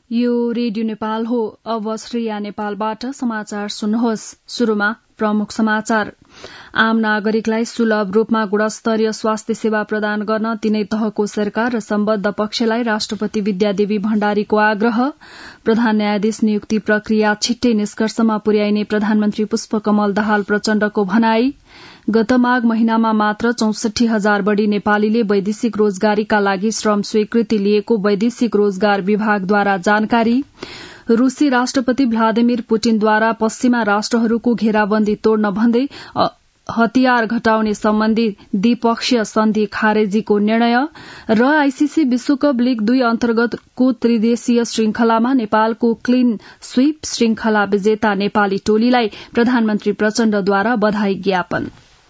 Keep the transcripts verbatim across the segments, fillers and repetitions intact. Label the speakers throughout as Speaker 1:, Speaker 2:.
Speaker 1: यो रेडियो नेपाल हो। अब श्रेया नेपालबाट समाचार सुन्नुहोस्। शुरूमा प्रमुख समाचार। आम नागरिकलाई सुलभ रूपमा गुणस्तरीय स्वास्थ्य सेवा प्रदान गर्न तीनै तहको सरकार र सम्बद्ध पक्षलाई राष्ट्रपति विद्यादेवी भण्डारीको आग्रह। प्रधान न्यायाधीश नियुक्ति प्रक्रिया छिट्टै निष्कर्षमा पुर्याइने प्रधानमन्त्री पुष्पकमल दाहाल प्रचण्डको भनाई। गत माघ महिनामा मात्र चौसठी हजार बढ़ी नेपालीले वैदेशिक रोजगारीका लागि श्रम स्वीकृति लिएको वैदेशिक रोजगार विभागद्वारा जानकारी। रूसी राष्ट्रपति भ्लादिमिर पुटिनद्वारा पश्चिमा राष्ट्रहरूको घेराबन्दी तोड्न भन्दै हतियार घटाउने सम्बन्धी द्विपक्षीय सन्धि खारेजीको निर्णय र आईसीसी विश्वकप लीग दुई अन्तर्गतको त्रिदेशीय श्रृंखलामा नेपालको क्लीन स्वीप श्रृंखला विजेता नेपाली टोलीलाई प्रधानमन्त्री प्रचण्डद्वारा बधाई ज्ञापन।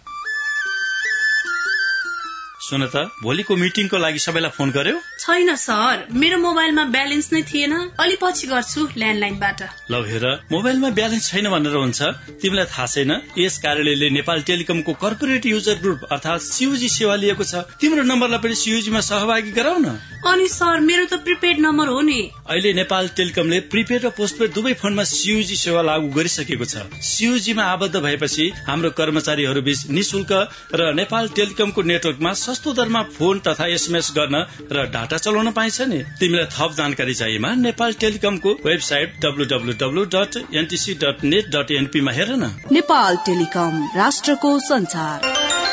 Speaker 2: सुन त, भोलिको मिटिङको लागि सबैलाई फोन गर्यो?
Speaker 3: छैन सर, मेरो मोबाइलमा ब्यालेन्स नै थिएन। अलि पछि गर्छु ल्यान्डलाइनबाट।
Speaker 2: ल हेर, मोबाइलमा ब्यालेन्स छैन भनेर हुन्छ? तिमीलाई थाहा छैन यस कार्यालयले नेपाल टेलिकमको कर्पोरेट युजर ग्रुप अर्थात सीयूजी सेवा लिएको छ। तिम्रो नम्बरलाई पनि सीयूजीमा सहभागी गराउ न।
Speaker 3: अनि सर, मेरो त प्रिपेड नम्बर हो नि।
Speaker 2: अहिले नेपाल टेलिकमले प्रिपेड र पोस्टपेड दुवै फोनमा सीयूजी सेवा लागू गरिसकेको छ। सीयूजीमा आबद्ध भएपछि हाम्रो कर्मचारीहरू बीच निशुल्क र नेपाल टेलिकमको नेटवर्कमा सस्तो दरमा फोन तथा एसएमएस गर्न र डाटा चलाउन पाइन्छ नि। तिमीलाई थप जानकारी चाहिएमा नेपाल टेलिकमको website W W W dot NTC dot net dot NP मा हेर न।
Speaker 4: नेपाल टेलिकम, राष्ट्रको संचार।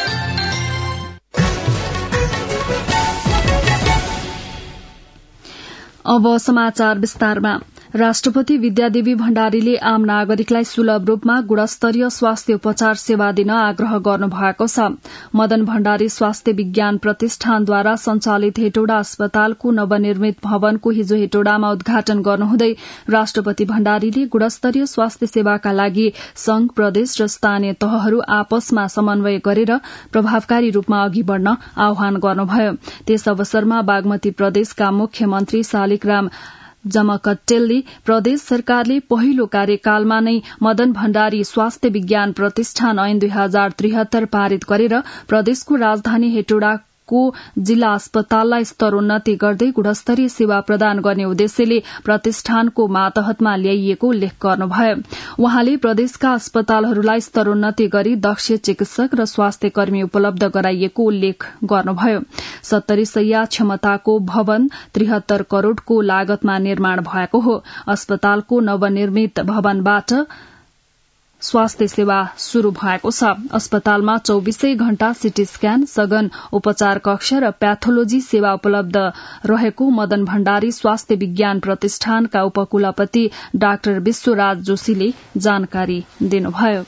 Speaker 1: अब समाचार विस्तारमा। राष्ट्रपति विद्यादेवी भण्डारीले आम नागरिकलाई सुलभ रूपमा गुणस्तरीय स्वास्थ्य उपचार सेवा दिन आग्रह गर्नु भएको छ। मदन भण्डारी स्वास्थ्य विज्ञान प्रतिष्ठानद्वारा संचालित हेटौडा अस्पतालको नवनिर्मित भवनको हिजो हेटौडामा उद्घाटन गर्नुहुँदै राष्ट्रपति भण्डारीले गुणस्तरीय स्वास्थ्य सेवाका लागि संघ, प्रदेश र स्थानीय तहहरू आपसमा समन्वय गरेर प्रभावकारी रूपमा अघि बढ़न आह्वान गर्नुभयो। त्यस अवसरमा बागमती प्रदेशका मुख्यमन्त्री शालिग्राम जमकट्टेलले प्रदेश सरकारले पहिलो कार्यकालमा नै मदन भण्डारी स्वास्थ्य विज्ञान प्रतिष्ठान ऐन दुई हजार त्रिहत्तर पारित गरेर प्रदेशको राजधानी हेटौडाको जिल्ला अस्पताललाई स्तरोन्नति गर्दै गुणस्तरीय सेवा प्रदान गर्ने उद्देश्यले प्रतिष्ठानको मातहतमा ल्याइएको उल्लेख गर्नुभयो। उहाँले प्रदेशका अस्पतालहरूलाई स्तरोन्नति गरी दक्ष चिकित्सक र स्वास्थ्य कर्मी उपलब्ध गराइएको उल्लेख गर्नुभयो। सत्तरी शैय्या क्षमताको भवन त्रिहत्तर करोड़को लागतमा निर्माण भएको हो। अस्पतालको नवनिर्मित भवनबाट स्वास्थ्य सेवा शुरू भएको छ। अस्पतालमा चौबीसै घण्टा सीटी स्क्यान, सघन उपचार कक्ष र प्याथोलोजी सेवा उपलब्ध रहेको मदन भण्डारी स्वास्थ्य विज्ञान प्रतिष्ठानका उपकुलपति डाक्टर विश्वराज जोशीले जानकारी दिनुभयो।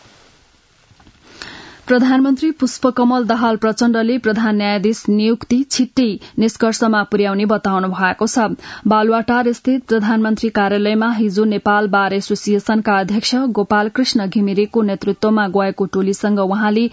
Speaker 1: प्रधानमन्त्री पुष्पकमल दाहाल प्रचण्डले प्रधान न्यायाधीश नियुक्ति छिट्टै निष्कर्षमा पुर्याउने बताउनु भएको छ। बालुवाटार स्थित प्रधानमन्त्री कार्यालयमा हिजो नेपाल बार एसोसिएशनका अध्यक्ष गोपाल कृष्ण घिमिरेको नेतृत्वमा गएको टोलीसँग उहाँले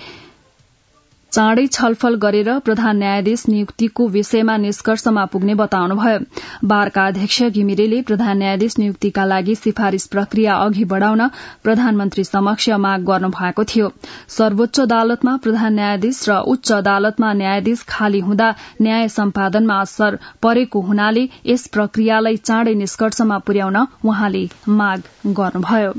Speaker 1: चाँडै छलफल गरेर प्रधान न्यायाधीश नियुक्तिको विषयमा निष्कर्षमा पुग्ने बताउनुभयो। बारका अध्यक्ष घिमिरेले प्रधान न्यायाधीश नियुक्तिका लागि सिफारिश प्रक्रिया अघि बढ़ाउन प्रधानमन्त्री समक्ष माग गर्नु भएको थियो। सर्वोच्च अदालतमा प्रधान न्यायाधीश र उच्च अदालतमा न्यायाधीश खाली हुँदा न्याय सम्पादनमा असर परेको हुनाले यस प्रक्रियालाई चाँडै निष्कर्षमा पुर्याउन उहाँले माग गर्नुभयो।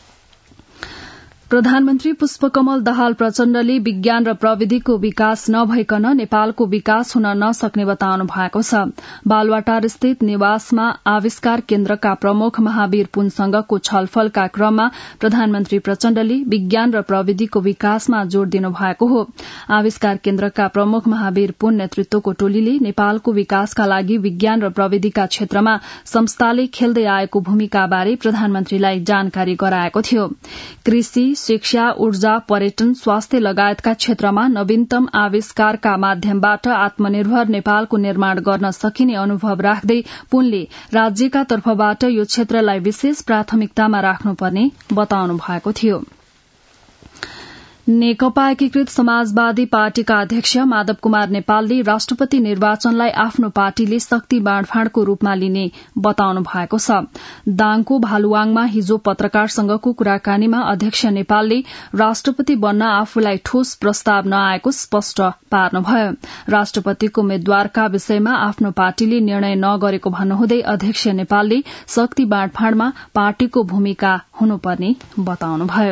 Speaker 1: प्रधानमन्त्री पुष्पकमल दाहाल प्रचण्डले विज्ञान र प्रविधिको विकास नभइकन नेपालको विकास हुन नसक्ने बताउनु भएको छ। बालुवाटार स्थित निवासमा आविष्कार केन्द्रका प्रमुख महावीर पुनसँगको छलफलका क्रममा प्रधानमन्त्री प्रचण्डले विज्ञान र प्रविधिको विकासमा जोड़ दिनु भएको हो। आविष्कार केन्द्रका प्रमुख महावीर पुन नेतृत्वको टोलीले नेपालको विकासका लागि विज्ञान र प्रविधिका क्षेत्रमा संस्थाले खेल्दै आएको भूमिकाबारे प्रधानमन्त्रीलाई जानकारी गराएको थियो। कृषि, शिक्षा, ऊर्जा, पर्यटन, स्वास्थ्य लगायतका क्षेत्रमा नवीनतम आविष्कारका माध्यमबाट आत्मनिर्भर नेपालको निर्माण गर्न सकिने अनुभव राख्दै पुनले राज्यका तर्फबाट यो क्षेत्रलाई विशेष प्राथमिकतामा राख्नुपर्ने बताउनु भएको थियो। नेकपा एकीकृत समाजवादी पार्टीका अध्यक्ष माधव कुमार नेपालले राष्ट्रपति निर्वाचनलाई आफ्नो पार्टीले शक्ति बाँडफाँडको रूपमा लिने बताउनु भएको छ। दाङको भालुवाङमा हिजो पत्रकारसँगको कुराकानीमा अध्यक्ष नेपालले राष्ट्रपति बन्न आफूलाई ठोस प्रस्ताव नआएको स्पष्ट पार्नुभयो। राष्ट्रपतिको उम्मेद्वारका विषयमा आफ्नो पार्टीले निर्णय नगरेको भन्नुहुँदै अध्यक्ष नेपालले शक्ति बाँडफाँडमा पार्टीको भूमिका हुनुपर्ने बताउनुभयो।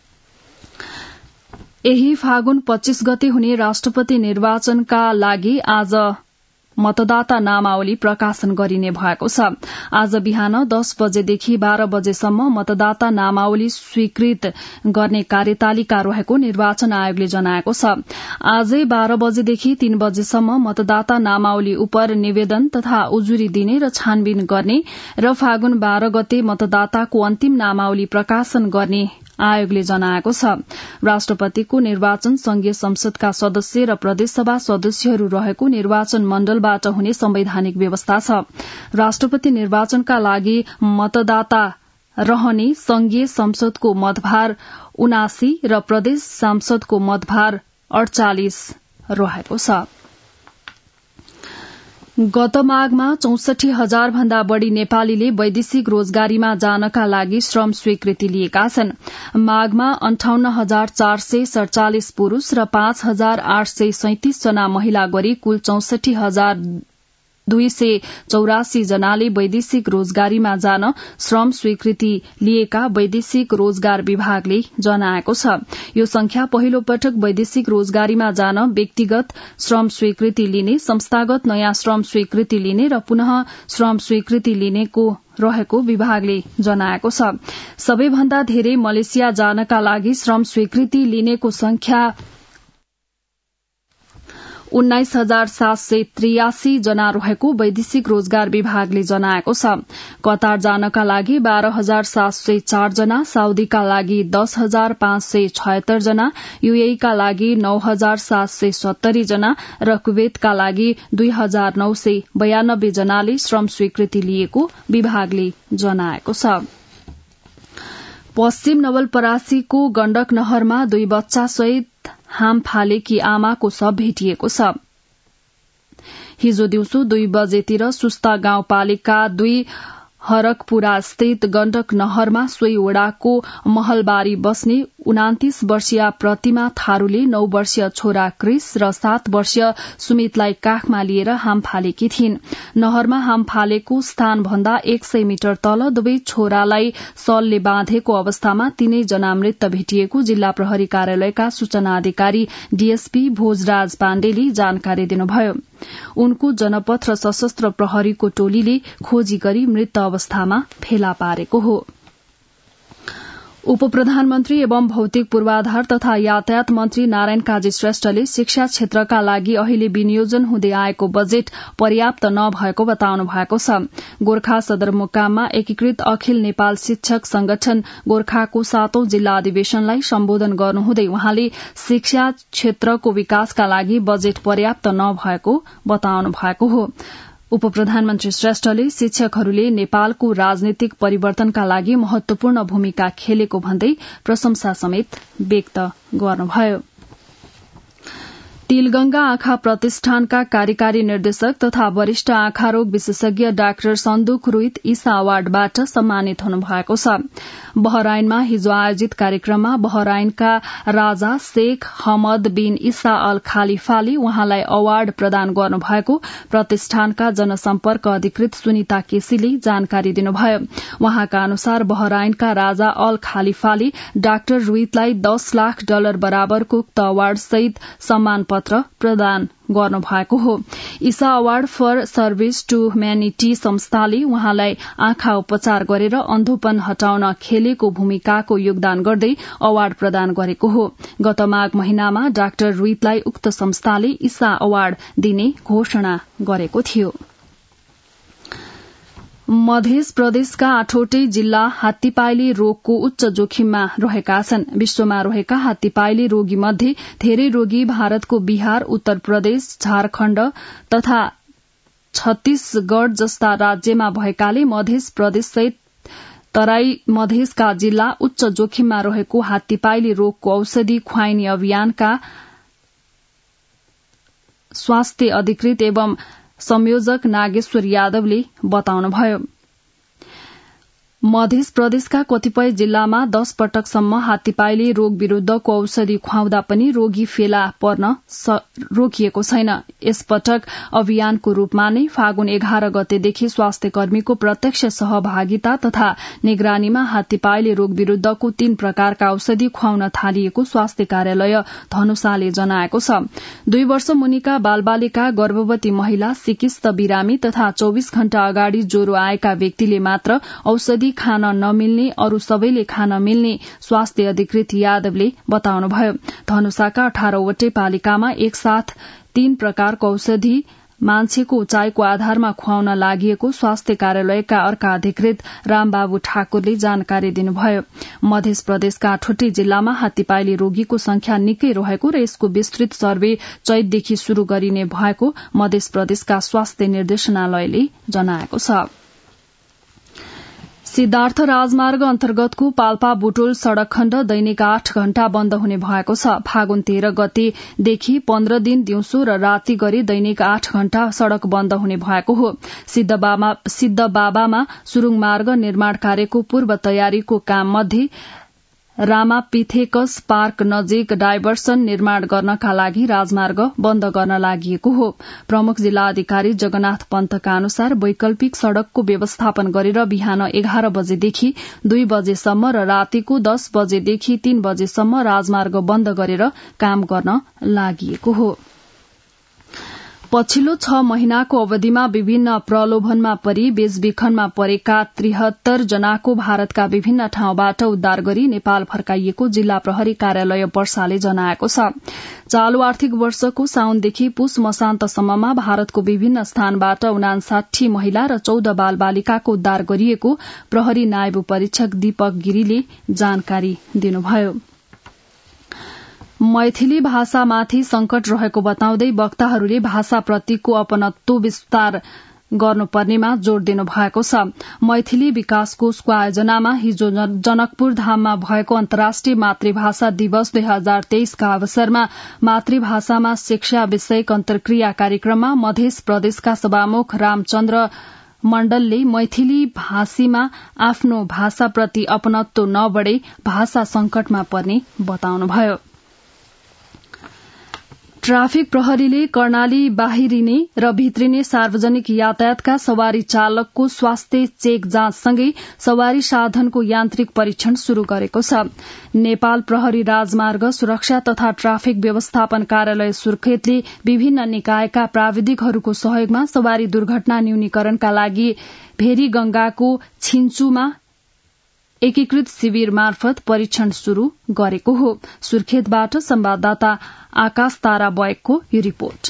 Speaker 1: यही फागुन पच्चीस गते हुने राष्ट्रपति निर्वाचनका लागि आज मतदाता नामावली प्रकाशन गरिने भएको छ। आज बिहान दस बजेदेखि बाह्र बजेसम्म मतदाता नामावली स्वीकृत गर्ने कार्यतालिका रहेको निर्वाचन आयोगले जनाएको छ। आजै बाह्र बजेदेखि तीन बजेसम्म मतदाता नामावली उपर निवेदन तथा उजुरी दिने र छानबिन गर्ने र फागुन बाह्र गते मतदाताको अन्तिम नामावली प्रकाशन गर्ने आयोगले जनाएको छ। राष्ट्रपतिको निर्वाचन संघीय संसदका सदस्य र प्रदेशसभा सदस्यहरू रहेको निर्वाचन मण्डलबाट हुने संवैधानिक व्यवस्था छ। राष्ट्रपति निर्वाचनका लागि मतदाता रहने संघीय संसदको मतभार उनासी र प्रदेश सांसदको मतभार अड़चालिस रहेको छ। गत माघमा चौसठी हजार भन्दा बढ़ी नेपालीले वैदेशिक रोजगारीमा जानका लागि श्रम स्वीकृति लिएका छन्। माघमा अन्ठाउन्न हजार चार सय सड़चालिस पुरूष र पाँच हजार आठ सय सैंतिस जना महिला गरी कुल चौसठी हजार दुई सय चौरासी जनाले वैदेशिक रोजगारीमा जान श्रम स्वीकृति लिएका वैदेशिक रोजगार विभागले जनाएको छ। यो संख्या पहिलो पटक वैदेशिक रोजगारीमा जान व्यक्तिगत श्रम स्वीकृति लिने, संस्थागत नयाँ श्रम स्वीकृति लिने र पुनः श्रम स्वीकृति लिनेको रहेको विभागले जनाएको छ। सबैभन्दा धेरै मलेसिया जानका लागि श्रम स्वीकृति लिनेको संख्या उन्नाइस हजार सात सय त्रियासी जना रहेको वैदेशिक रोजगार विभागले जनाएको छ। कतार जानका लागि बाह्र हजार सात सय चार जना, साउदीका लागि दस हजार पाँच सय छयत्तर जना, यूएईका लागि नौ हजार सात सय सत्तरी जना र कुवेतका लागि दुई हजार नौ सय बयानब्बे जनाले श्रम स्वीकृति लिएको विभागले जनाएको छ। पश्चिम नवलपरासीको गण्डक नहरमा दुई बच्चा सहित हाम फालेकी आमाको शव भेटिएको छ। हिजो दिउँसो दुई बजेतिर सुस्ता गाउँपालिका दुई हरकपुरा स्थित गण्डक नहरमा सोही वडाको महलबारी बस्ने उनातीस वर्षीय प्रतिमा थारूले नौ वर्षीय छोरा क्रिस र सात वर्षीय सुमितलाई काखमा लिएर हाम फालेकी थिइन्। नहरमा हाम फालेको स्थान भन्दा एक सय मिटर तल दुवै छोरालाई सलले बाँधेको अवस्थामा तीनै जना मृत भेटिएको जिल्ला प्रहरी कार्यालयका सूचना अधिकारी डीएसपी भोजराज पाण्डेले जानकारी दिनुभयो। उनको जनपथ र सशस्त्र प्रहरीको टोलीले खोजी गरी मृत अवस्थामा फेला पारेको हो। उप प्रधानमन्त्री एवं भौतिक पूर्वाधार तथा यातायात मन्त्री नारायण काजी श्रेष्ठले शिक्षा क्षेत्रका लागि अहिले विनियोजन हुँदै आएको बजेट पर्याप्त नभएको बताउनु भएको छ। गोर्खा सदरमुकाममा एकीकृत अखिल नेपाल शिक्षक संगठन गोर्खाको सातौं जिल्ला अधिवेशनलाई सम्बोधन गर्नुहुँदै उहाँले शिक्षा क्षेत्रको विकासका लागि बजेट पर्याप्त नभएको बताउनु भएको हो। उप प्रधानमन्त्री श्रेष्ठले शिक्षकहरूले नेपालको राजनीतिक परिवर्तनका लागि महत्वपूर्ण भूमिका खेलेको भन्दै प्रशंसा समेत व्यक्त गर्नुभयो। तिलगंगा आँखा प्रतिष्ठानका कार्यकारी निर्देशक तथा वरिष्ठ आँखा रोग विशेषज्ञ डाक्टर सन्दुक रुइत ईसा अवार्डबाट सम्मानित हुनुभएको छ। बहराइनमा हिजो आयोजित कार्यक्रममा बहराइनका राजा शेख हमद बिन ईसा अल खालिफाले उहाँलाई अवार्ड प्रदान गर्नुभएको प्रतिष्ठानका जनसम्पर्क अधिकृत सुनिता केसीले जानकारी दिनुभयो। उहाँका अनुसार बहराइनका राजा अल खालिफाले डाक्टर रुइतलाई दस लाख डलर बराबरको उक्त अवार्ड सहित सम्मान पत्र प्रदान गर्नुभएको हो। Isa Award for Service to Humanity संस्थाले उहाँलाई आँखा उपचार गरेर अन्धोपन हटाउन खेलेको भूमिकाको योगदान गर्दै अवार्ड प्रदान गरेको हो। गत माघ महिनामा डाक्टर रुइतलाई उक्त संस्थाले ईसा अवार्ड दिने घोषणा गरेको थियो। मध्य प्रदेशका आठवटै जिल्ला हात्तीपाइले रोगको उच्च जोखिममा रहेका छन्। विश्वमा रहेका हात्तीपाइले रोगी मध्ये धेरै रोगी भारतको बिहार, उत्तर प्रदेश, झारखण्ड तथा छत्तीसगढ़ जस्ता राज्यमा भएकाले मध्य प्रदेश सहित तराई मधेसका जिल्ला उच्च जोखिममा रहेको हात्तीपाइले रोगको औषधि खुवाइने अभियानका स्वास्थ्य अधिकृत एवं संयोजक नागेश्वर यादवले बताउनुभयो। मध्य प्रदेशका कतिपय जिल्लामा दश पटकसम्म हात्तीपाइले रोग विरूद्धको औषधि खुवाउँदा पनि रोगी फेला पर्न रोकिएको छैन। यसपटक अभियानको रूपमा नै फागुन एघार गतेदेखि स्वास्थ्य कर्मीको प्रत्यक्ष सहभागिता तथा निगरानीमा हात्तीपाइले रोग विरूद्धको तीन प्रकारका औषधि खुवाउन थालिएको स्वास्थ्य कार्यालय धनुषाले जनाएको छ। दुई वर्ष मुनिका बालबालिका, गर्भवती महिला, सिकिस्त बिरामी तथा चौविस घण्टा अगाडि ज्वरो आएका व्यक्तिले मात्र औषधि खान नमिल्ने, अरू सबैले खान मिल्ने स्वास्थ्य अधिकृत यादवले बताउनुभयो। धनुषाका अठारहवटै पालिकामा एकसाथ तीन प्रकारको औषधि मान्छेको उचाइको आधारमा खुवाउन लागि स्वास्थ्य कार्यालयका अर्का अधिकृत रामबाबु ठाकुरले जानकारी दिनुभयो। मध्य प्रदेशका आठवटै जिल्लामा हात्तीपाइले रोगीको संख्या निकै रहेको र यसको विस्तृत सर्वे चैतदेखि शुरू गरिने भएको मध्य प्रदेशका स्वास्थ्य निर्देशनालयले जनाएको छ। सिद्धार्थ राजमार्ग अन्तर्गतको पाल्पा बुटोल सड़क खण्ड दैनिक आठ घण्टा बन्द हुने भएको छ। फागुन तेह्र गतेदेखि पन्ध्र दिन दिउँसो र राति गरी दैनिक आठ घण्टा सड़क बन्द हुने भएको हो। सिद्धबाबामा सुरुङ मार्ग निर्माण कार्यको पूर्व तयारीको काम मध्ये रामापिथेकस पार्क नजिक डाइभर्सन निर्माण गर्नका लागि राजमार्ग बन्द गर्न लागि हो। प्रमुख जिल्ला अधिकारी जगन्नाथ पन्तका अनुसार वैकल्पिक सड़कको व्यवस्थापन गरेर बिहान एघार बजेदेखि दुई बजेसम्म र रातिको दस बजेदेखि तीन बजेसम्म राजमार्ग बन्द गरेर काम गर्न लागि हो। पछिल्लो छ महिनाको अवधिमा विभिन्न प्रलोभनमा परि बेचबिखनमा परेका त्रिहत्तर जनाको भारतका विभिन्न ठाउँबाट उद्धार गरी नेपाल फर्काइएको जिल्ला प्रहरी कार्यालय पर्साले जनाएको छ। चालू आर्थिक वर्षको साउनदेखि पुष मसान्तसम्ममा भारतको विभिन्न स्थानबाट उनासाठी महिला र चौध बाल बालिकाको उद्धार गरिएको प्रहरी नायब परीक्षक दीपक गिरीले जानकारी दिनुभयो। मैथिली भाषामाथि संकट रहेको बताउँदै वक्ताहरूले भाषाप्रतिको अपनत्व विस्तार गर्नुपर्नेमा जोड़ दिनु भएको छ। मैथिली विकास कोषको आयोजनामा हिजो जनकपुर धाममा भएको अन्तर्राष्ट्रिय मातृभाषा दिवस दुई हजार तेइसका अवसरमा मातृभाषामा शिक्षा विषयक अन्तर्क्रिया कार्यक्रममा मध्य प्रदेशका सभामुख रामचन्द्र मण्डलले मैथिली भाषीमा आफ्नो भाषाप्रति अपनत्व नबढे भाषा संकटमा पर्ने बताउनुभयो। ट्राफिक प्रहरीले कर्णाली बाहिरिने र भित्रिने सार्वजनिक यातायातका सवारी चालकको स्वास्थ्य चेक जाँचसँगै सवारी साधनको यान्त्रिक परीक्षण शुरू गरेको छ। नेपाल प्रहरी राजमार्ग सुरक्षा तथा ट्राफिक व्यवस्थापन कार्यालय सुर्खेतले विभिन्न निकायका प्राविधिकहरूको सहयोगमा सवारी दुर्घटना न्यूनीकरणका लागि भेरीगंगाको छिन्चुमा एकीकृत शिविर मार्फत परीक्षण शुरू गरेको हो। सुर्खेतबाट संवाददाता आकाश तारा बयकको यो रिपोर्ट।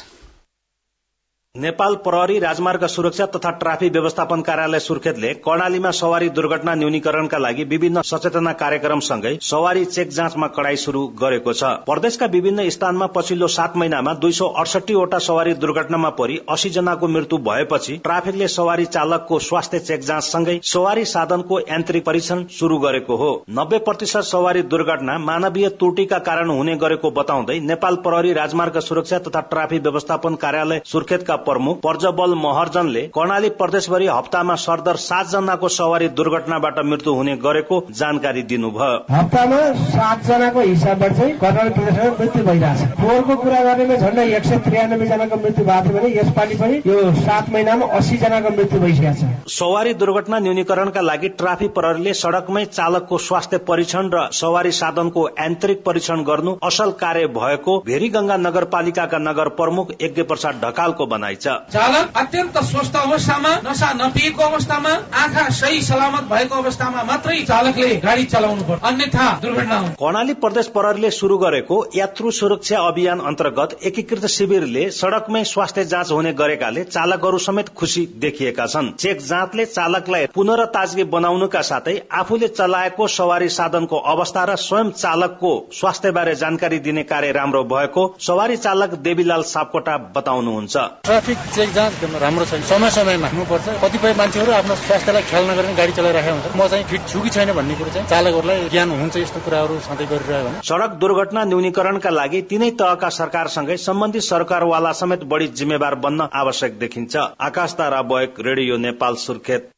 Speaker 5: नेपाल प्रहरी राजमार्ग सुरक्षा तथा ट्राफिक व्यवस्थापन कार्यालय सुर्खेतले कर्णालीमा सवारी दुर्घटना न्यूनीकरणका लागि विभिन्न सचेतना कार्यक्रमसँगै सवारी चेक जाँचमा कडाई शुरू गरेको छ। प्रदेशका विभिन्न स्थानमा पछिल्लो सात महिनामा दुई सौ अडसठी वटा सवारी दुर्घटनामा परि अस्सी जनाको मृत्यु भएपछि ट्राफिकले सवारी चालकको स्वास्थ्य चेक जाँचसँगै सवारी साधनको यान्त्रिक परीक्षण शुरू गरेको हो। नब्बे प्रतिशत सवारी दुर्घटना मानवीय त्रुटिका कारण हुने गरेको बताउँदै नेपाल प्रहरी राजमार्ग सुरक्षा तथा ट्राफिक व्यवस्थापन कार्यालय सुर्खेतका प्रमुख पर्जबल महर्जनले कर्णाली प्रदेशभरि हप्तामा सरदर सात जनाको सवारी दुर्घटनाबाट मृत्यु हुने गरेको जानकारी दिनुभयो।
Speaker 6: हप्तामा सात जनाको हिसाबबाट चाहिँ कर्णाली प्रदेशमा मृत्यु भइरहेछ। फोहोरको कुरा गर्नेमा झन्डै एक सय त्रियानब्बे जनाको मृत्यु भएको थियो भने यसपालि पनि यो सात महिनामा अस्सी जनाको मृत्यु भइसकेको छ।
Speaker 5: सवारी दुर्घटना न्यूनीकरणका लागि ट्राफिक प्रहरीले सड़कमै चालकको स्वास्थ्य परीक्षण र सवारी साधनको यान्त्रिक परीक्षण गर्नु असल कार्य भएको भेरीगंगा नगरपालिकाका नगर प्रमुख यज्ञ प्रसाद ढकालको भनाइ छ।
Speaker 7: चालक अत्यन्त स्वस्थ अवस्थामा, नशा नपिएको अवस्थामा, आँखा सही सलामत भएको अवस्थामा मात्रै चालकले गाड़ी चलाउनु पर्छ, अन्यथा दुर्घटना हुन्छ।
Speaker 5: कर्णाली प्रदेश प्रहरीले शुरू गरेको यात्रु सुरक्षा अभियान अन्तर्गत एकीकृत शिविरले सड़कमै स्वास्थ्य जाँच हुने गरेकाले चालकहरू समेत खुशी देखिएका छन्। चेक जाँचले चालकलाई पुनरताजगी बनाउनुका साथै आफूले चलाएको सवारी साधनको अवस्था र स्वयं चालकको स्वास्थ्य बारे जानकारी दिने कार्य राम्रो भएको सवारी चालक देवीलाल सापकोटा बताउनुहुन्छ।
Speaker 8: ट्राफिक चेक जाँच गर्न राम्रो छैन, समय समयमा हुनुपर्छ। कतिपय मान्छेहरू आफ्नो स्वास्थ्यलाई ख्याल नगरेर गाडी चलाइरहेको हुन्छ। म चाहिँ फिट छु कि छैन भन्ने कुरो चाहिँ चालकहरूलाई ज्ञान हुन्छ। यस्तो कुराहरू सधैँ गरिरह्यो भने
Speaker 5: सड़क दुर्घटना न्यूनीकरणका लागि तीनै तहका सरकारसँगै सम्बन्धित सरकारवाला समेत बढी जिम्मेवार बन्न आवश्यक देखिन्छ। आकाश तारा बयक, रेडियो नेपाल, सुर्खेत।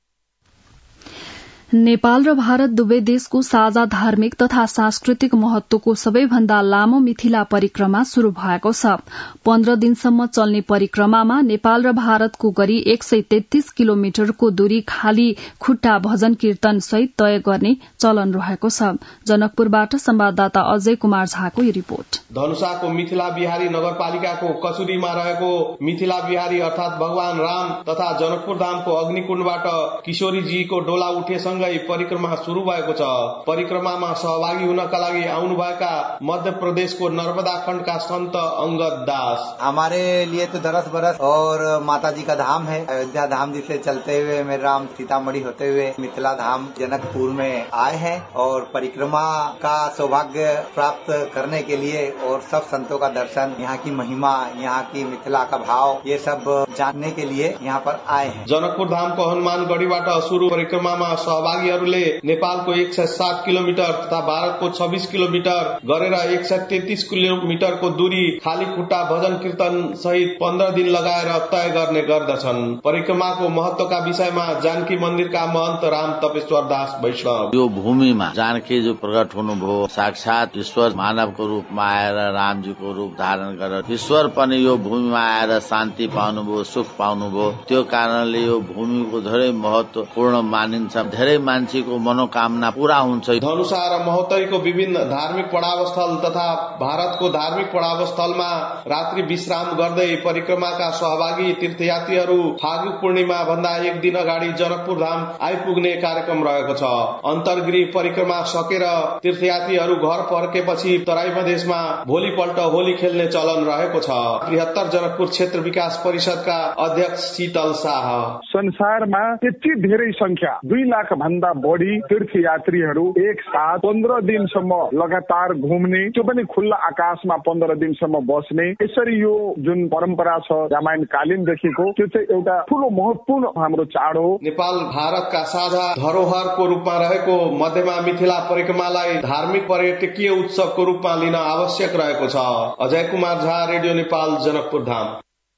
Speaker 1: नेपाल र भारत दुवै देशको साझा धार्मिक तथा सांस्कृतिक महत्वको सबैभन्दा लामो मिथिला परिक्रमा शुरू भएको छ। पन्ध्र दिनसम्म चल्ने परिक्रमामा नेपाल र भारतको गरी एक सय तेत्तीस किलोमिटरको दूरी खाली खुट्टा भजन कीर्तन सहित तय गर्ने चलन रहेको छ। जनकपुरबाट संवाददाता अजय कुमार झाको यो रिपोर्ट।
Speaker 9: धनुषाको मिथिला बिहारी नगरपालिकाको कसुरीमा रहेको मिथिला बिहारी अर्थात भगवान राम तथा जनकपुर धामको अग्निकुण्डबाट किशोरीजीको डोला उठेसँग परिक्रमा शुरू भएको छ। परिक्रमामा सहभागी हुनका लागि आउनुभएका मध्य प्रदेशको नर्मदा खण्डका संत अंगद दास।
Speaker 10: हमारे लिए तो दरस बरस और माता जी का धाम है। अयोध्या धाम जिसे चलते हुए मेरे राम सीतामढ़ी होते हुए मिथिला धाम जनकपुर में आए हैं और परिक्रमा का सौभाग्य प्राप्त करने के लिए और सब संतों का दर्शन, यहाँ की महिमा, यहाँ की मिथिला का भाव, ये सब जानने के लिए यहाँ पर आए हैं।
Speaker 9: जनकपुर धामको हनुमानगढ़ीबाट शुरू परिक्रमामा सहभागीहरूले नेपालको एक सय सात किलोमिटर तथा भारतको छब्बीस किलोमिटर गरेर एक सय तेत्तीस किलोमिटरको दूरी खाली खुट्टा भजन कीर्तन सहित पन्ध्र दिन लगाएर तय गर्ने गर्दछन्। परिक्रमाको महत्वका विषयमा जानकी मन्दिरका महन्त राम तपेश्वर दास वैष्णव।
Speaker 11: यो भूमिमा जानकी जो प्रकट हुनुभयो, साक्षात ईश्वर मानवको रूपमा आएर रामजीको रूप धारण गरेर ईश्वर पनि यो भूमिमा आएर शान्ति पाउनुभयो, सुख पाउनुभयो। त्यो कारणले यो भूमिको धेरै महत्वपूर्ण मानिन्छ। धेरै मान्छेको मनोकामना पूरा हुन्छ।
Speaker 9: धनुषा र महोत्तरीको विभिन्न धार्मिक पडावस्थल तथा भारतको धार्मिक पडावस्थलमा रात्रि विश्राम गर्दै परिक्रमाका सहभागी तीर्थयात्रीहरू फागु पूर्णिमा भन्दा एक दिन अगाडि जनकपुर धाम आइपुग्ने कार्यक्रम रहेको छ। अन्तर्गृह परिक्रमा सकेर तीर्थयात्रीहरू घर फर्केपछि तराई मधेसमा भोलिपल्ट होली खेल्ने चलन रहेको छ। त्रिहत्तर जनकपुर क्षेत्र विकास परिषदका अध्यक्ष शीतल शाह।
Speaker 12: संसारमा यति धेरै संख्या दुई लाख भन्दा बढी तीर्थयात्रीहरू एक साथ पन्ध्र दिनसम्म लगातार घुम्ने, त्यो पनि खुल्ला आकाशमा पन्ध्र दिनसम्म बस्ने, यसरी यो जुन परम्परा छ रामायण कालीनदेखिको, त्यो चाहिँ एउटा ठूलो महत्वपूर्ण हाम्रो चाड हो।
Speaker 9: नेपाल भारतका साझा धरोहरको रूपमा रहेको मध्यमा मिथिला परिक्रमालाई धार्मिक पर्यटकीय उत्सवको रूपमा लिन आवश्यक रहेको छ। अजय कुमार झा, रेडियो नेपाल, जनकपुर धाम।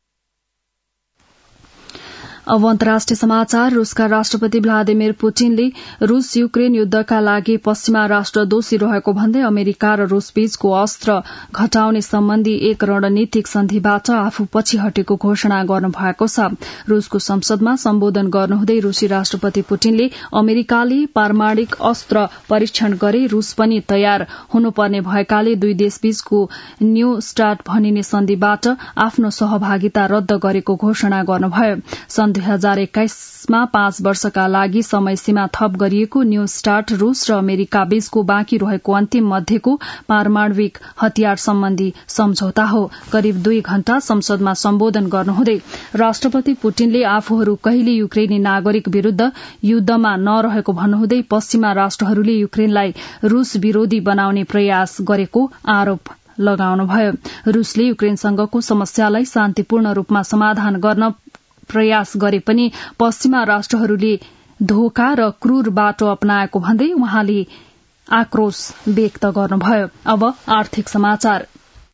Speaker 1: अब अन्तर्राष्ट्रिय समाचार। रूसका राष्ट्रपति भ्लादिमिर पुटिनले रूस युक्रेन युद्धका लागि पश्चिमा राष्ट्र दोषी रहेको भन्दै अमेरिका र रूस बीचको अस्त्र घटाउने सम्बन्धी एक रणनीतिक सन्धिबाट आफू पछि हटेको घोषणा गर्नुभएको छ। रूसको संसदमा सम्बोधन गर्नुहुँदै रूसी राष्ट्रपति पुटिनले अमेरिकाले पारमाणिक अस्त्र परीक्षण गरे, रूस पनि तयार हुनुपर्ने भएकाले दुई देशबीचको न्यू स्टार्ट भनिने सन्धिबाट आफ्नो सहभागिता रद्द गरेको घोषणा गर्नुभयो। सन् दुई हजार एक्काइसमा पाँच वर्षका लागि समय सीमा थप गरिएको न्यू स्टार्ट रूस र अमेरिका बीचको बाँकी रहेको अन्तिम मध्येको पारमाणविक हतियार सम्बन्धी सम्झौता हो। करिब दुई घण्टा संसदमा सम्बोधन गर्नुहुँदै राष्ट्रपति पुटिनले आफूहरू कहिले युक्रेनी नागरिक विरूद्ध युद्धमा नरहेको भन्नुहुँदै पश्चिमा राष्ट्रहरूले युक्रेनलाई रूस विरोधी बनाउने प्रयास गरेको आरोप लगाउनुभयो। रूसले युक्रेनसँगको समस्यालाई शान्तिपूर्ण रूपमा समाधान गर्न प्रयास गरे पनि पश्चिमा राष्ट्रहरूले धोका र क्रूर बाटो अपनाएको भन्दै उहाँले आक्रोश व्यक्त गर्नुभयो। अब आर्थिक समाचार।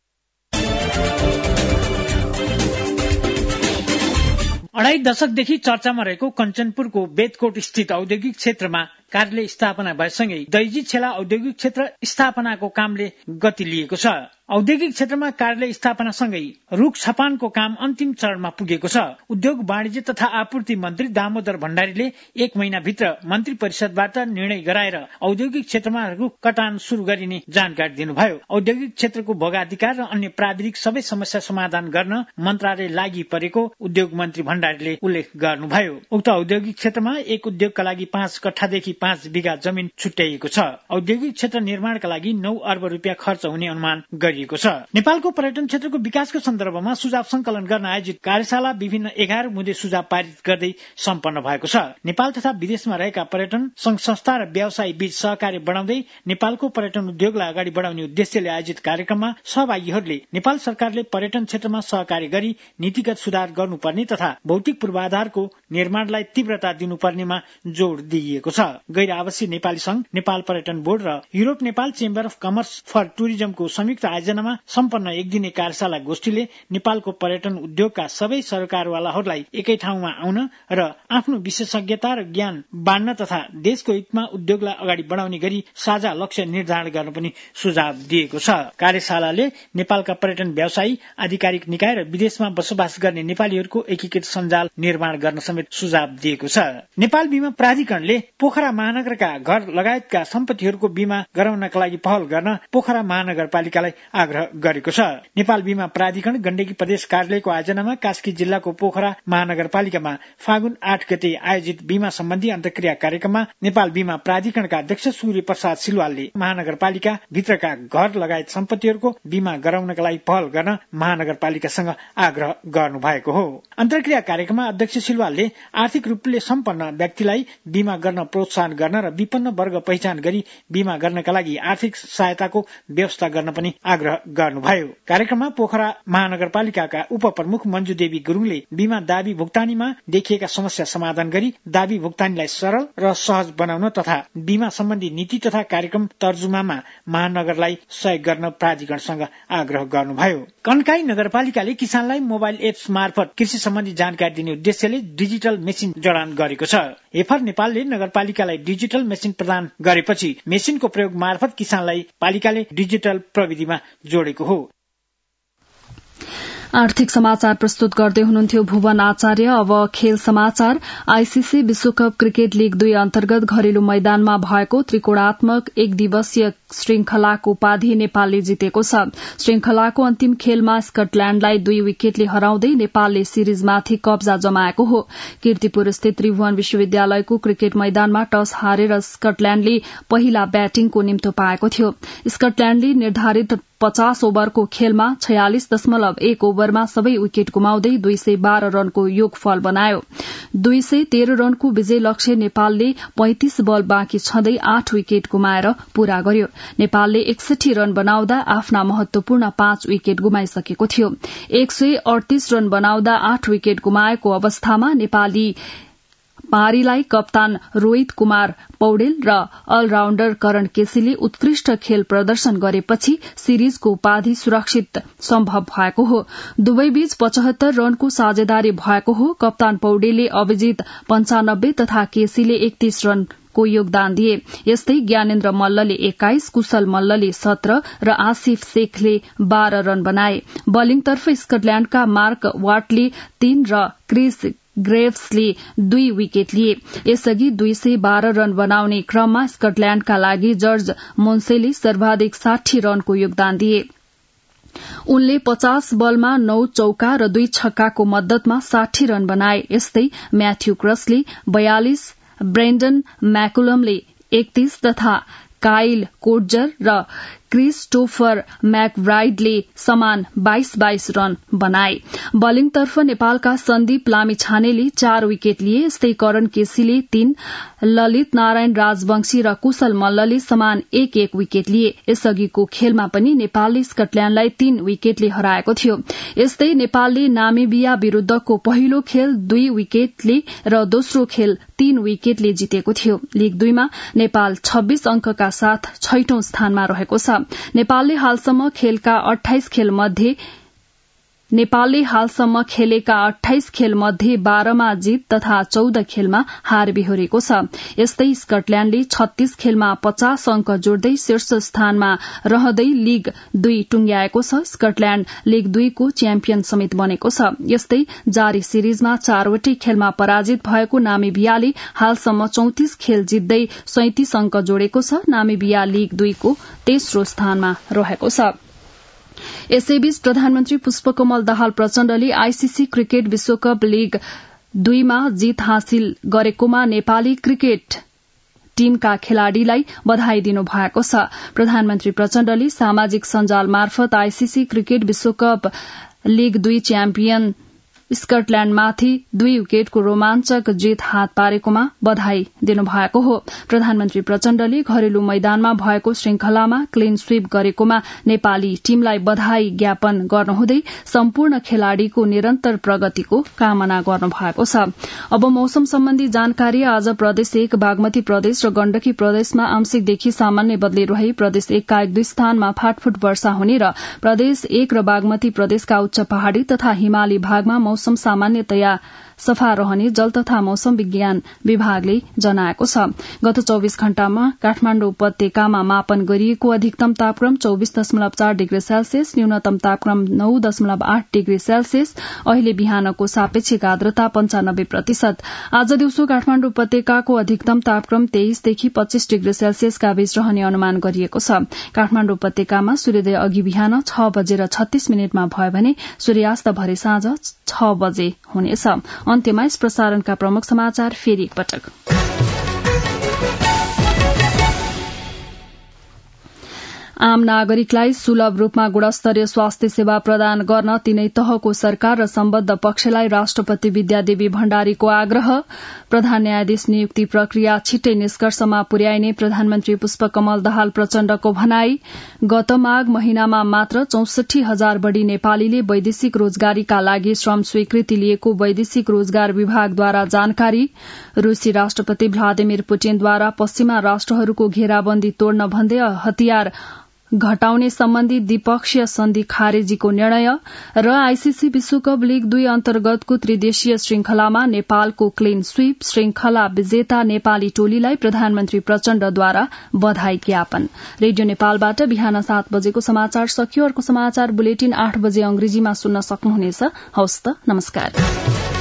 Speaker 13: अढ़ाई दशकदेखि चर्चामा रहेको कञ्चनपुरको बेदकोट स्थित औद्योगिक क्षेत्रमा कार्यालय स्थापना भएसँगै दैजी छेला औद्योगिक क्षेत्र स्थापनाको कामले गति लिएको छ। औद्योगिक क्षेत्रमा कार्यालय स्थापनासँगै रूख छपानको काम अन्तिम चरणमा पुगेको छ। उद्योग वाणिज्य तथा आपूर्ति मन्त्री दामोदर भण्डारीले एक महिनाभित्र मन्त्री परिषदबाट निर्णय गराएर औद्योगिक क्षेत्रमा रूख कटान शुरू गरिने जानकारी दिनुभयो। औद्योगिक क्षेत्रको भोगाधिकार र अन्य प्राविधिक सबै समस्या समाधान गर्न मन्त्रालय लागि परेको उद्योग मन्त्री भण्डारीले उल्लेख गर्नुभयो। उक्त औद्योगिक क्षेत्रमा एक उद्योगका लागि पाँच कट्ठादेखि पाँच बिघा जमिन छुट्याइएको छ। औद्योगिक क्षेत्र निर्माणका लागि नौ अर्ब रुपियाँ खर्च हुने अनुमान गरिएको छ। नेपालको पर्यटन क्षेत्रको विकासको सन्दर्भमा सुझाव संकलन गर्न आयोजित कार्यशाला विभिन्न एघार मुद्दे सुझाव पारित गर्दै सम्पन्न भएको छ। नेपाल तथा विदेशमा रहेका पर्यटन संघ संस्था र व्यवसायी बीच सहकार्य बढाउँदै नेपालको पर्यटन उद्योगलाई अगाडि बढाउने उद्देश्यले आयोजित कार्यक्रममा सहभागीहरूले नेपाल सरकारले पर्यटन क्षेत्रमा सहकार्य गरी नीतिगत सुधार गर्नुपर्ने तथा भौतिक पूर्वाधारको निर्माणलाई तीव्रता दिनुपर्नेमा जोड़ दिइएको छ। गैर आवासीय नेपाली संघ, नेपाल पर्यटन बोर्ड र Europe Nepal Chamber of Commerce for टुरिज्मको संयुक्त आयोजनामा सम्पन्न एक दिने कार्यशाला गोष्ठीले नेपालको पर्यटन उद्योगका सबै सरकारवालाहरूलाई एकै ठाउँमा आउन र आफ्नो विशेषज्ञता र ज्ञान बाँड्न तथा देशको हितमा उद्योगलाई अगाडि बढाउने गरी साझा लक्ष्य निर्धारण गर्न पनि सुझाव दिएको छ। कार्यशालाले नेपालका पर्यटन व्यवसायी, आधिकारिक निकाय र विदेशमा बसोबास गर्ने नेपालीहरूको एकीकृत सञ्जाल निर्माण गर्न समेत सुझाव दिएको छ। नेपाल बीमा प्राधिकरणले पोखरा महानगरका घर लगायतका सम्पत्तिहरूको बीमा गराउनका लागि पहल गर्न पोखरा महानगरपालिकालाई आग्रह गरेको छ। नेपाल बीमा प्राधिकरण गण्डकी प्रदेश कार्यालयको आयोजनामा कास्की जिल्लाको पोखरा महानगरपालिकामा फागुन आठ गते आयोजित बीमा सम्बन्धी अन्तर्क्रिया कार्यक्रममा नेपाल बीमा प्राधिकरणका अध्यक्ष सूर्य प्रसाद सिलवालले महानगरपालिका भित्रका घर लगायत सम्पत्तिहरूको बीमा गराउनका लागि पहल गर्न महानगरपालिकासँग आग्रह गर्नु भएको हो। अन्तर्क्रिया कार्यक्रममा अध्यक्ष सिलवालले आर्थिक रूपले सम्पन्न व्यक्तिलाई बीमा गर्न प्रोत्साहन गर्न र विपन्न वर्ग पहिचान गरी बीमा गर्नका लागि आर्थिक सहायताको व्यवस्था गर्न पनि आग्रह गर्नुभयो। कार्यक्रममा पोखरा महानगरपालिकाका उपप्रमुख मञ्जु देवी गुरुङले बीमा दावी भुक्तानीमा देखिएका समस्या समाधान गरी दावी भुक्तानीलाई सरल र सहज बनाउन तथा बीमा सम्बन्धी नीति तथा कार्यक्रम तर्जुमामा महानगरलाई सहयोग गर्न प्राधिकरणसँग आग्रह गर्नुभयो। कन्काई नगरपालिकाले किसानलाई मोबाइल एप्स मार्फत कृषि सम्बन्धी जानकारी दिने उद्देश्यले डिजिटल मेसिन जडान गरेको छ। एफआर नेपालले नगरपालिकालाई डिजिटल मेसिन प्रदान गरेपछि मेसिनको प्रयोग मार्फत किसानलाई पालिकाले डिजिटल प्रविधिमा जोडेको हो।
Speaker 1: आर्थिक समाचार प्रस्तुत गर्दै हुनुहुन्थ्यो भुवन आचार्य। अब खेल समाचार। आईसीसी विश्वकप क्रिकेट लीग दुई अन्तर्गत घरेलु मैदानमा भएको त्रिकोणात्मक एक दिवसीय श्रृंखलाको उपाधि नेपालले जितेको छ। श्रृंखलाको अन्तिम खेलमा स्कटल्याण्डलाई दुई विकेटले हराउँदै नेपालले सिरिजमाथि कब्जा जमाएको हो। कीर्तिपुर स्थित त्रिभुवन विश्वविद्यालयको क्रिकेट मैदानमा टस हारेर स्कटल्याण्डले पहिला ब्याटिङको निम्तो पाएको थियो। स्कटल्याण्डले निर्धारित पचास ओभरको खेलमा छयालिस दशमलव एक ओभरमा सबै विकेट गुमाउँदै दुई सय बाह्र रनको योगफल बनायो। दुई सय तेह्र रनको विजय लक्ष्य नेपालले पैंतिस बल बाँकी छँदै आठ विकेट गुमाएर पूरा गर्यो। नेपालले एकसठी रन बनाउँदा आफ्ना महत्वपूर्ण पाँच विकेट गुमाइसकेको थियो। एक सय अडतीस रन बनाउँदा आठ विकेट गुमाएको अवस्थामा नेपाली पारीलाई कप्तान रोहित कुमार पौडेल र अलराउण्डर करण केसीले उत्कृष्ट खेल प्रदर्शन गरेपछि सिरिजको उपाधि सुरक्षित सम्भव भएको हो। दुवै बीच पचहत्तर रनको साझेदारी भएको हो। कप्तान पौडेलले अभिजित पञ्चानब्बे तथा केसीले एकतीस रन को योगदान दिए। यस्तै ज्ञानेन्द्र मल्लले एक्काइस, कुशल मल्लले सत्र र आसिफ शेखले बाह्र रन बनाए। बलिङतर्फ स्कटल्याण्डका मार्क वाटले तीन र क्रिस ग्रेव्सले दुई विकेट लिए। यसअघि दुई सय बाह्र रन बनाउने क्रममा स्कटल्याण्डका लागि जर्ज मोन्सेले सर्वाधिक साठी रनको योगदान दिए। उनले पचास बलमा नौ चौका र दुई छक्काको मद्दतमा साठी रन बनाए। यस्तै म्याथ्यू क्रसले बयालिस, ब्रेन्डन म्याकुलमले एकतीस तथा काइल कोटजर र क्रिस्टोफर म्याकब्राइडले समान बाइस बाइस रन बनाए। बलिङतर्फ नेपालका सन्दीप लामिछानेले चार विकेट लिए। यस्तै करण केसीले तीन, ललित नारायण राजवंशी र कुशल मल्लले समान एक एक विकेट लिए। यसअघिको खेलमा पनि नेपालले स्कटल्याण्डलाई तीन विकेटले हराएको थियो। यस्तै नेपालले नामिबिया विरूद्धको पहिलो खेल दुई विकेटले र दोस्रो खेल तीन विकेटले जितेको थियो। लीग दुईमा नेपाल छब्बीस अंकका साथ छैटौं स्थानमा रहेको छ। नेपालले हालसम्म खेलका अठाइस खेल मध्ये नेपालले हालसम्म खेलेका अठाइस खेल मध्ये बाह्रमा जित तथा चौध खेलमा हार बेहोरेको छ। यस्तै स्कटल्याण्डले छत्तीस खेलमा पचास अंक जोड्दै शीर्ष स्थानमा रहँदै लीग दुई टुंग्याएको छ। स्कटल्याण्ड लीग दुईको च्याम्पियन समेत बनेको छ। यस्तै जारी सिरिजमा चारवटै खेलमा पराजित भएको नामिबियाले हालसम्म चौतिस खेल जित्दै सैंतिस अंक जोडेको छ। नामिबिया लीग दुईको तेस्रो स्थानमा रहेको छ। यसैबीच प्रधानमन्त्री पुष्पकमल दाहाल प्रचण्डले आईसीसी क्रिकेट विश्वकप लीग दुईमा जीत हासिल गरेकोमा नेपाली क्रिकेट टीमका खेलाड़ीलाई बधाई दिनु भएको छ। प्रधानमन्त्री प्रचण्डले सामाजिक सञ्जाल मार्फत आईसीसी क्रिकेट विश्वकप लीग दुई च्याम्पियन स्कटल्याण्डमाथि दुई विकेटको रोमाञ्चक जित हात पारेकोमा बधाई दिनुभएको हो। प्रधानमन्त्री प्रचण्डले घरेलु मैदानमा भएको श्रृंखलामा क्लीन स्वीप गरेकोमा नेपाली टीमलाई बधाई ज्ञापन गर्नुहुँदै सम्पूर्ण खेलाड़ीको निरन्तर प्रगतिको कामना गर्नुभएको छ। अब मौसम सम्बन्धी जानकारी। आज प्रदेश एक बागमती प्रदेश र गण्डकी प्रदेशमा आंशिकदेखि सामान्य बदली रही प्रदेश एकका एक दुई स्थानमा फाटफुट वर्षा हुने र प्रदेश एक र बागमती प्रदेशका उच्च पहाड़ी तथा हिमाली भागमा मौसम सामान्यतया सफा रहने जल तथा मौसम विज्ञान विभागले जनाएको छ। गत चौविस घण्टामा काठमाडौँ उपत्यकामा मापन गरिएको अधिकतम तापक्रम चौविस दशमलव चार डिग्री सेल्सियस, न्यूनतम तापक्रम नौ दशमलव आठ डिग्री सेल्सियस। अहिले बिहानको सापेक्षिक आर्द्रता पञ्चानब्बे प्रतिशत। आज दिउँसो काठमाडौँ उपत्यकाको अधिकतम तापक्रम तेइसदेखि पच्चीस डिग्री सेल्सियसका बीच रहने अनुमान गरिएको छ। काठमाडौँ उपत्यकामा सूर्योदय अघि बिहान छ बजेर छत्तीस मिनटमा भयो भने सूर्यास्त भरे साँझ छ बजे हुनेछ। अन्त्यमा यस प्रसारणका प्रमुख समाचार फेरि एकपटक। आम नागरिकलाई सुलभ रूपमा गुणस्तरीय स्वास्थ्य सेवा प्रदान गर्न तीनै तहको सरकार र सम्बद्ध पक्षलाई राष्ट्रपति विद्यादेवी भण्डारीको आग्रह। प्रधान न्यायाधीश नियुक्ति प्रक्रिया छिट्टै निष्कर्षमा पुर्याइने प्रधानमन्त्री पुष्पकमल दाहाल प्रचण्डको भनाई। गत माघ महिनामा मात्र चौसठी हजार बढ़ी नेपालीले वैदेशिक रोजगारीका लागि श्रम स्वीकृति लिएको वैदेशिक रोजगार विभागद्वारा जानकारी। रूसी राष्ट्रपति भ्लादिमिर पुटिनद्वारा पश्चिमा राष्ट्रहरूको घेराबन्दी तोड्न भन्दै हतियार घटाउने सम्बन्धी द्विपक्षीय सन्धि खारेजीको निर्णय र आईसीसी विश्वकप लीग दुई अन्तर्गतको त्रिदेशीय श्रृंखलामा नेपालको क्लीन स्वीप श्रृंखला विजेता नेपाली टोलीलाई प्रधानमन्त्री प्रचण्डद्वारा बधाई ज्ञापन। रेडियो नेपालबाट बिहान सात बजेको समाचार सकियो। अर्को समाचार बुलेटिन आठ बजे अंग्रेजीमा सुन्न सक्नुहुनेछ। हवस् त, नमस्कार।